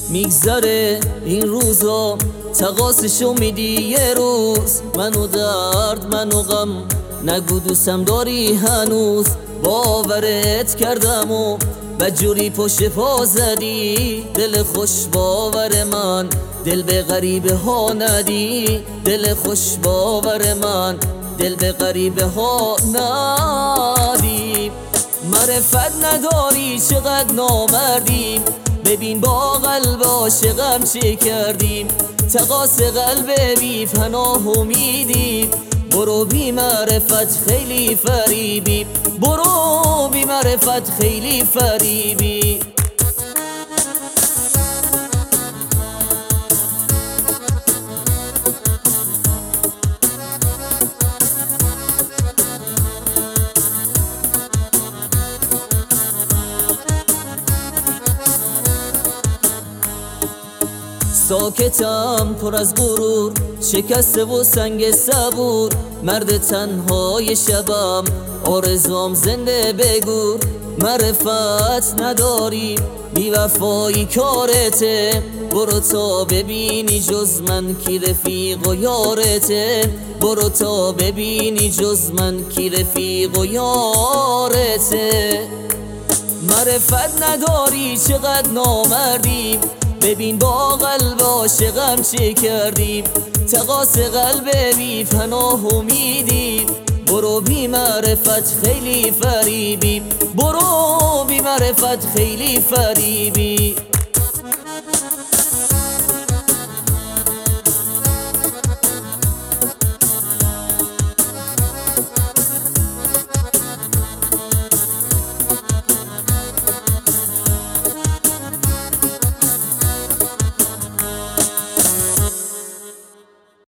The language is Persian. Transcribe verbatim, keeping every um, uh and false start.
میگذره این روزا تقاسشو میدی یه روز، منو درد منو غم نگو دوستم داری هنوز. باورت کردم و بدجوری پشت پا زدی، دل خوش باور من دل به غریبه ها ندی. دل خوش باور من دل به غریبه ها ندی. معرفت نداری چقدر نامردیم، ببین با قلب عاشقم چه کردیم. تقاس قلب بی پناه امیدی، برو بی معرفت خیلی فریبی، برو بی معرفت خیلی فریبی. ساکتم پر از غرور، شکسته و سنگ صبور، مرد تنهای شبم آرزوام زنده بگور. معرفت نداری بی وفایی کارته، برو تا ببینی جز من کی رفیق و یارته. برو تا ببینی جز من کی رفیق و یارته. معرفت نداری چقدر نامردیم، ببین با قلب عاشقم چه کردیم. تقاس قلب بی پناه امیدی، برو بی معرفت خیلی فریبی، برو بی معرفت خیلی فریبی.